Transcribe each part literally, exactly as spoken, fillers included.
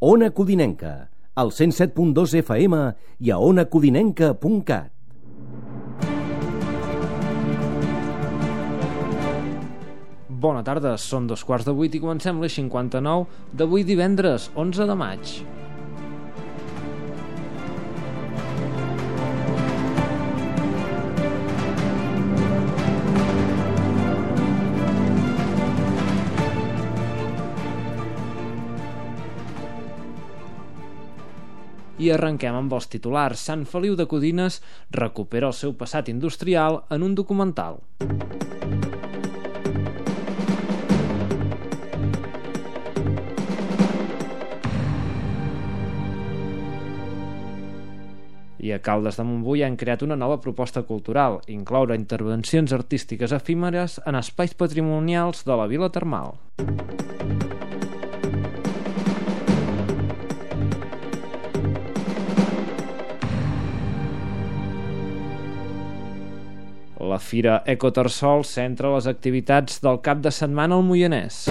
Ona Codinenca, al cent set punt dos F M i a ona codinenca punt cat. Bona tarda, són dos quarts de vuit i comencem l'Eix cinquanta-nou d'avui divendres, onze de maig. I arrenquem amb els titulars. Sant Feliu de Codines recupera el seu passat industrial en un documental. I a Caldes de Montbui han creat una nova proposta cultural, incloure intervencions artístiques efímeres en espais patrimonials de la vila termal. La Fira Ecotarsol centra les activitats del cap de setmana al Moianès.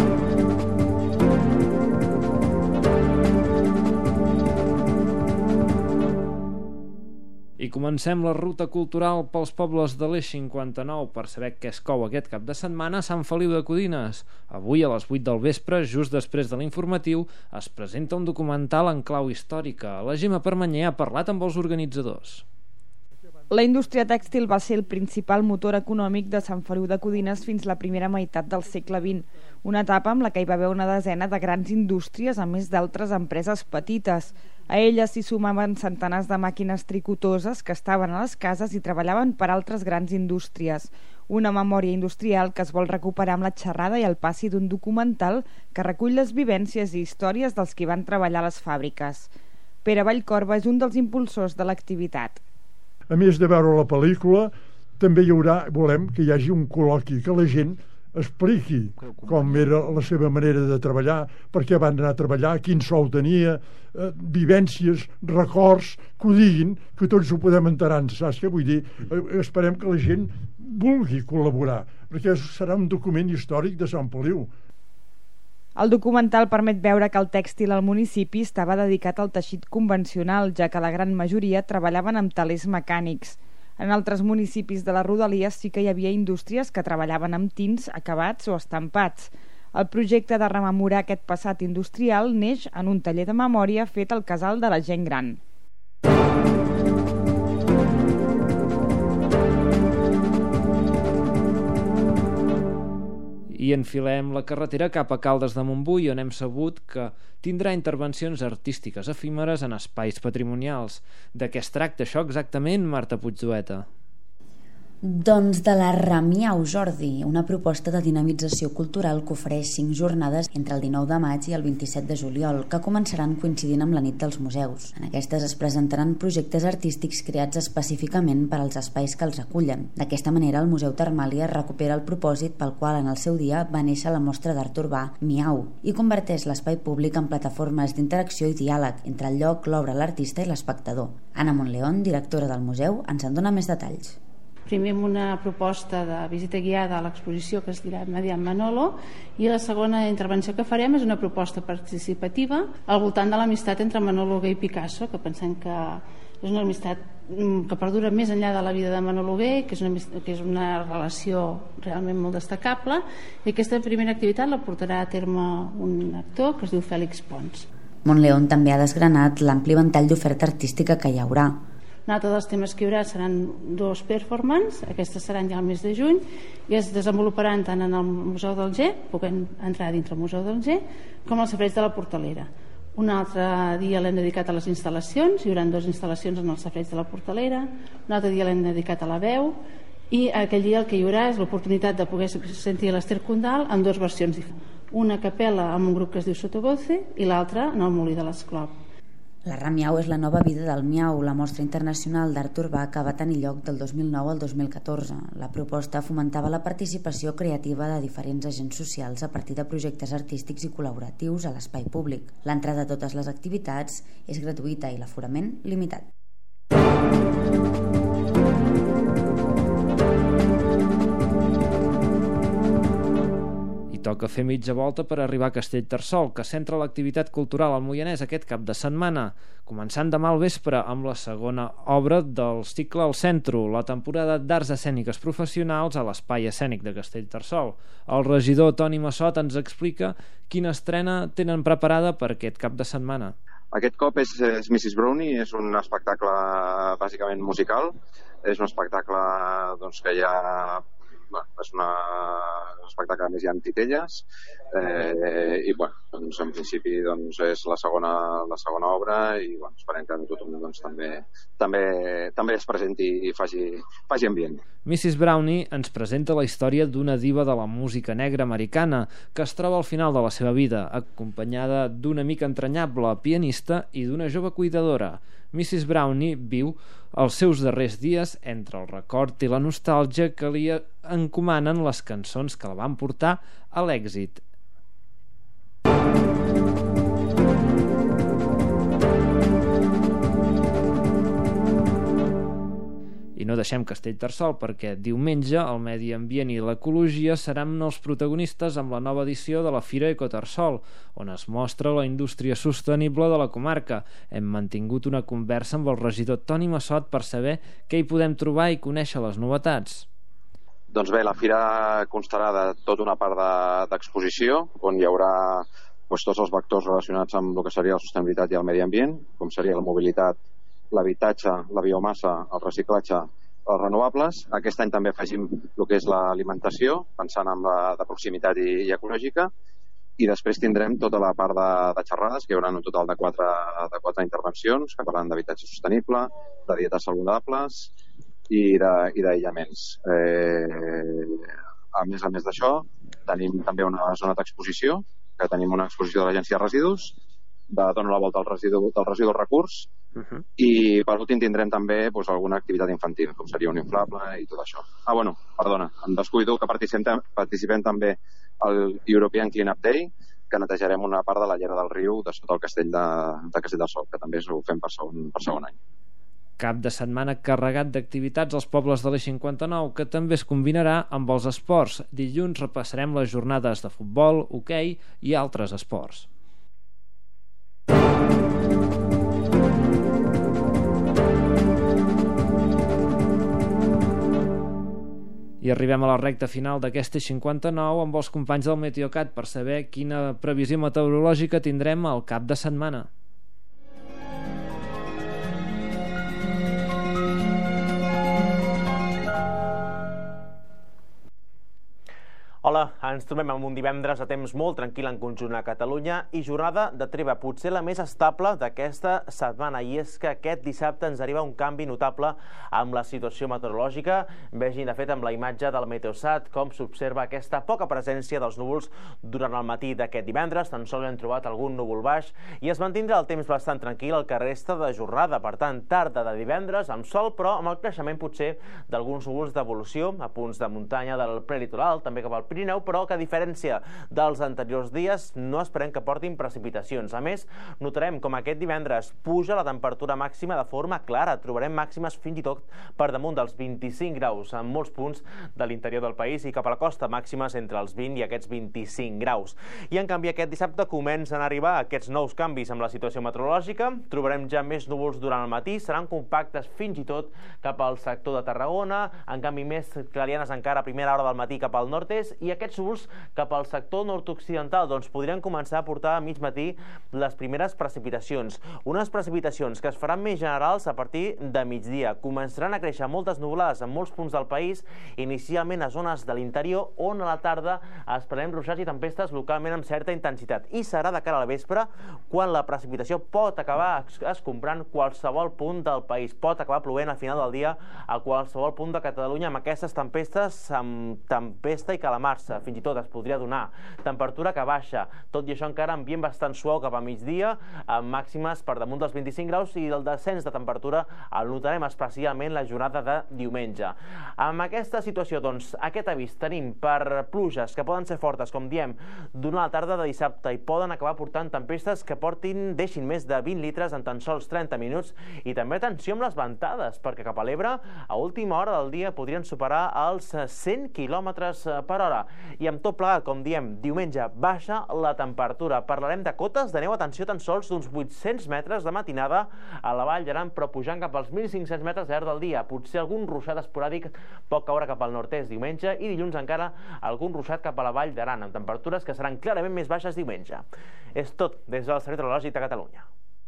I comencem la ruta cultural pels pobles de l'Eix cinquanta-nou per saber què es cou aquest cap de setmana a Sant Feliu de Codines. Avui a les vuit del vespre, just després de l'informatiu, es presenta un documental en clau històrica. La Gemma Permanyer ha parlat amb els organitzadors. La indústria tèxtil va ser el principal motor econòmic de Sant Feliu de Codines fins la primera meitat del segle vint, una etapa amb la que hi va haver una desena de grans indústries a més d'altres empreses petites. A elles s'hi sumaven centenars de màquines tricotoses que estaven a les cases i treballaven per altres grans indústries. Una memòria industrial que es vol recuperar amb la xerrada i el passi d'un documental que recull les vivències i històries dels qui van treballar a les fàbriques. Pere Vallcorba és un dels impulsors de l'activitat. A més de veure la pel·lícula, també hi haurà, volem que hi hagi un col·loqui, que la gent expliqui com era la seva manera de treballar, per què van anar a treballar, quin sou tenia, eh, vivències, records, que ho diguin, que tots ho podem enterar, saps què vull dir? Eh, esperem que la gent vulgui col·laborar, perquè serà un document històric de Sant Feliu. El documental permet veure que el tèxtil al municipi estava dedicat al teixit convencional, ja que la gran majoria treballaven amb telers mecànics. En altres municipis de les Rodalies sí que hi havia indústries que treballaven amb tints, acabats o estampats. El projecte de rememorar aquest passat industrial neix en un taller de memòria fet al Casal de la Gent Gran. I enfilem la carretera cap a Caldes de Montbui, on hem sabut que tindrà intervencions artístiques efímeres en espais patrimonials. De què es tracta això exactament, Marta Puigdueta? Doncs de la Ramiau, Jordi, una proposta de dinamització cultural que ofereix cinc jornades entre el dinou de maig i el vint-i-set de juliol, que començaran coincidint amb la nit dels museus. En aquestes es presentaran projectes artístics creats específicament per als espais que els recullen. D'aquesta manera, el Museu Termàlia recupera el propòsit pel qual en el seu dia va néixer la mostra d'art urbà Miau i converteix l'espai públic en plataformes d'interacció i diàleg entre el lloc, l'obra, l'artista i l'espectador. Anna Montleón, directora del museu, ens en dona més detalls. Primer amb una proposta de visita guiada a l'exposició que es dirà Mediant Manolo, i la segona intervenció que farem és una proposta participativa al voltant de l'amistat entre Manolo Gué i Picasso, que pensem que és una amistat que perdura més enllà de la vida de Manolo Gué, que és una, que és una relació realment molt destacable, i aquesta primera activitat la portarà a terme un actor que es diu Fèlix Pons. Montleón també ha desgranat l'ampli ventall d'oferta artística que hi haurà. Un altre dels temes que hi haurà seran dos performances, aquestes seran ja al mes de juny, i es desenvoluparan tant en el Museu d'Alger, puguem entrar dintre el Museu d'Alger, com al Safareig de la Portalera. Un altre dia l'hem dedicat a les instal·lacions, hi haurà dues instal·lacions en el Safareig de la Portalera, un altre dia l'hem dedicat a la veu, i aquell dia el que hi haurà és l'oportunitat de poder sentir l'Ester Condal en dues versions diferents. Una a capella amb un grup que es diu Sottovoce i l'altra en el Molí de l'Esclop. La Ramiau és la nova vida del Miau, la mostra internacional d'art urbà que va tenir lloc del dos mil nou al dos mil catorze. La proposta fomentava la participació creativa de diferents agents socials a partir de projectes artístics i col·laboratius a l'espai públic. L'entrada a totes les activitats és gratuïta i l'aforament limitat. toca fer mitja volta per arribar a Castellterçol, que centra l'activitat cultural al Moianès aquest cap de setmana, començant demà al vespre amb la segona obra del cicle al Centro, la temporada d'arts escèniques professionals a l'Espai Escènic de Castellterçol. El regidor Toni Massot ens explica quina estrena tenen preparada per aquest cap de setmana. Aquest cop és, és missus Brownie, és un espectacle bàsicament musical, és un espectacle doncs, que ja bueno, és una, un espectacle més hi ha titelles eh, i bueno, doncs, en principi doncs, és la segona, la segona obra i bueno, esperem que tothom doncs, també, també, també es presenti i faci, faci ambient. missus Brownie ens presenta la història d'una diva de la música negra americana que es troba al final de la seva vida, acompanyada d'una amica entranyable, pianista i d'una jove cuidadora. missus Brownie viu els seus darrers dies entre el record i la nostàlgia que li encomanen les cançons que la van portar a l'èxit. I no deixem Castellterçol perquè diumenge el medi ambient i l'ecologia seran els protagonistes amb la nova edició de la Fira Ecoterçol, on es mostra la indústria sostenible de la comarca. Hem mantingut una conversa amb el regidor Toni Massot per saber què hi podem trobar i conèixer les novetats. Doncs bé, la fira constarà de tota una part d'exposició, de, on hi haurà doncs, tots els vectors relacionats amb el que seria la sostenibilitat i el medi ambient, com seria la mobilitat, l'habitatge, la biomassa, el reciclatge, els renovables. Aquest any també afegim el que és l'alimentació, pensant en la de proximitat i, i ecològica, i després tindrem tota la part de, de xerrades, que hi haurà un total de quatre, de quatre intervencions, que parlen d'habitatge sostenible, de dietes saludables i d'aïllaments. Eh, a més a més d'això, tenim també una zona d'exposició, que tenim una exposició de l'Agència de Residus, de dona la volta al residu, del residu al recurs, uh-huh. I per últim tindrem també doncs, alguna activitat infantil, com seria un inflable i tot això. Ah, bueno, perdona, em descuido que participem, participem també al European Cleanup Day, que netejarem una part de la llera del riu de sota el castell de, de Castellterçol, que també ho fem per segon, per segon any. Cap de setmana carregat d'activitats als pobles de l'Eix cinquanta-nou, que també es combinarà amb els esports. Dilluns repassarem les jornades de futbol, hoquei i altres esports. I arribem a la recta final d'aquesta cinquanta-nou amb els companys del Meteocat per saber quina previsió meteorològica tindrem al cap de setmana. Hola, ens trobem amb un divendres de temps molt tranquil en conjunt a Catalunya i jornada de treva, potser la més estable d'aquesta setmana. I és que aquest dissabte ens arriba un canvi notable amb la situació meteorològica. Vegin, de fet, amb la imatge del Meteosat com s'observa aquesta poca presència dels núvols durant el matí d'aquest divendres. Tan sols hem trobat algun núvol baix i es mantindrà el temps bastant tranquil el que resta de jornada. Per tant, tarda de divendres amb sol, però amb el creixement potser d'alguns núvols d'evolució a punts de muntanya del prelitoral, també cap al Pirineu, però que a diferència dels anteriors dies no esperem que portin precipitacions. A més, notarem com aquest divendres puja la temperatura màxima de forma clara. Trobarem màximes fins i tot per damunt dels vint-i-cinc graus en molts punts de l'interior del país i cap a la costa màximes entre els vint i aquests vint-i-cinc graus. I en canvi aquest dissabte comencen a arribar aquests nous canvis amb la situació meteorològica. Trobarem ja més núvols durant el matí, seran compactes fins i tot cap al sector de Tarragona, en canvi més clarianes encara a primera hora del matí cap al nord-est, i aquests núvols cap al sector nord-occidental doncs podrien començar a portar a mig matí les primeres precipitacions. Unes precipitacions que es faran més generals a partir de migdia. Començaran a créixer moltes nuvolades en molts punts del país, inicialment a zones de l'interior, on a la tarda esperem ruixats i tempestes localment amb certa intensitat. I serà de cara a la vespre quan la precipitació pot acabar escombrant qualsevol punt del país. Pot acabar plovent al final del dia a qualsevol punt de Catalunya amb aquestes tempestes, amb tempesta i calamarsa. Fins i tot es podria donar temperatura que baixa, tot i això encara ambient bastant suau cap a migdia, amb màximes per damunt dels vint-i-cinc graus, i el descens de temperatura el notarem especialment la jornada de diumenge. Amb aquesta situació, doncs, aquest avís tenim per pluges que poden ser fortes, com diem, durant la tarda de dissabte, i poden acabar portant tempestes que portin, deixin més de vint litres en tan sols trenta minuts, i també atenció amb les ventades, perquè cap a l'Ebre, a última hora del dia podrien superar els cent quilòmetres per hora. I amb tot plegat, com diem, diumenge baixa la temperatura. Parlarem de cotes de neu, atenció, tan sols d'uns vuit-cents metres de matinada a la Vall d'Aran, però pujant cap als mil cinc-cents metres al llarg del dia. Potser algun ruixat esporàdic pot caure cap al nord-est diumenge i dilluns encara algun ruixat cap a la Vall d'Aran, amb temperatures que seran clarament més baixes diumenge. És tot des del Servei Meteorològic de Catalunya.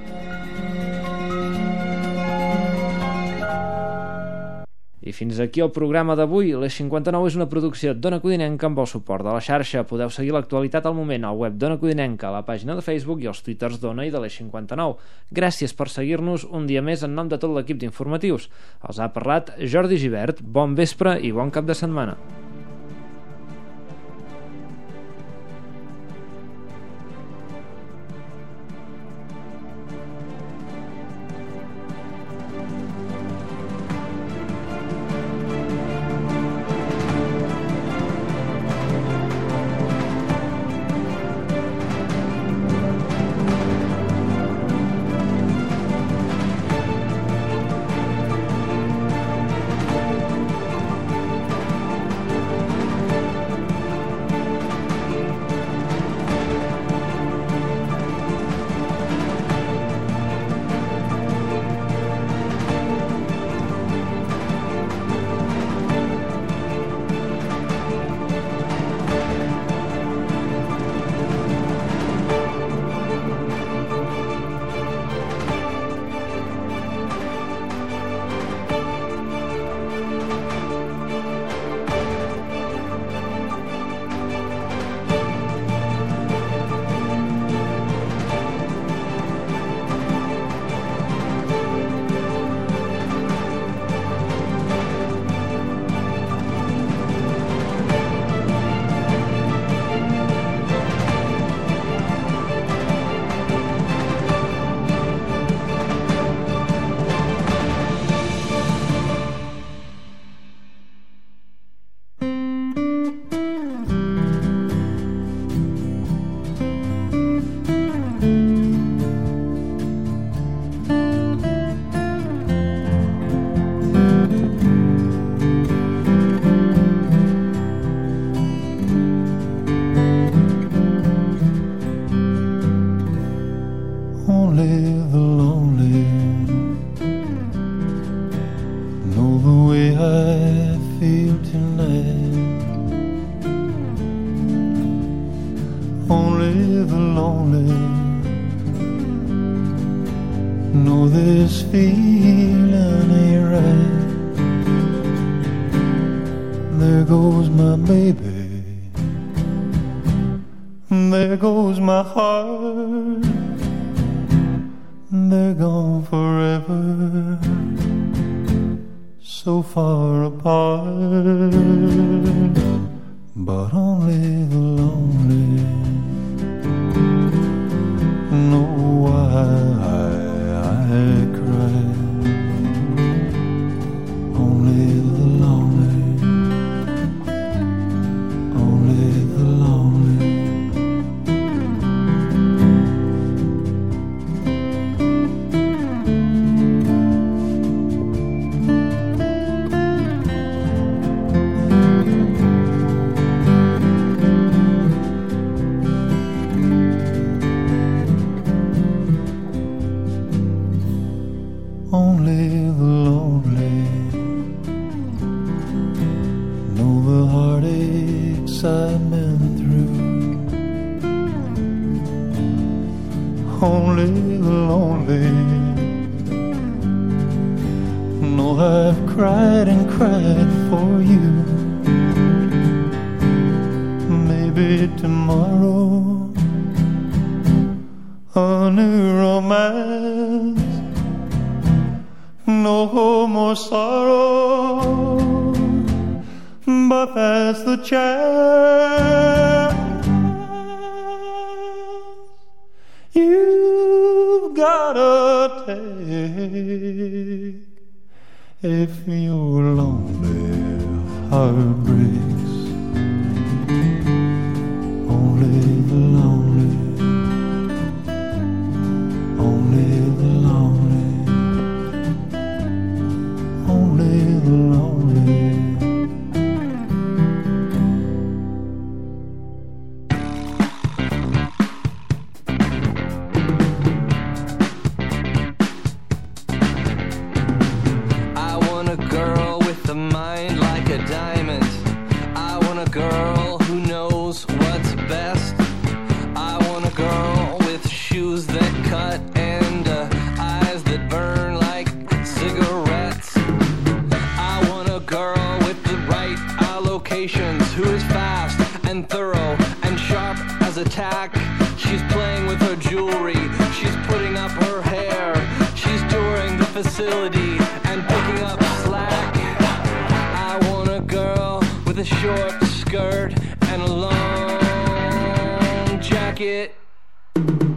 I fins aquí el programa d'avui. l'Eix cinquanta-nou és una producció d'Ona Codinenca amb el suport de la xarxa. Podeu seguir l'actualitat al moment al web d'Ona Codinenca, a la pàgina de Facebook i als twitters d'Ona i de l'Eix cinquanta-nou. Gràcies per seguir-nos un dia més en nom de tot l'equip d'informatius. Els ha parlat Jordi Gibert. Bon vespre i bon cap de setmana. If your lonely heart breaks, only the lonely, only the lonely, only the lonely has attack. She's playing with her jewelry, she's putting up her hair, she's touring the facility and picking up slack. I want a girl with a short skirt and a long jacket.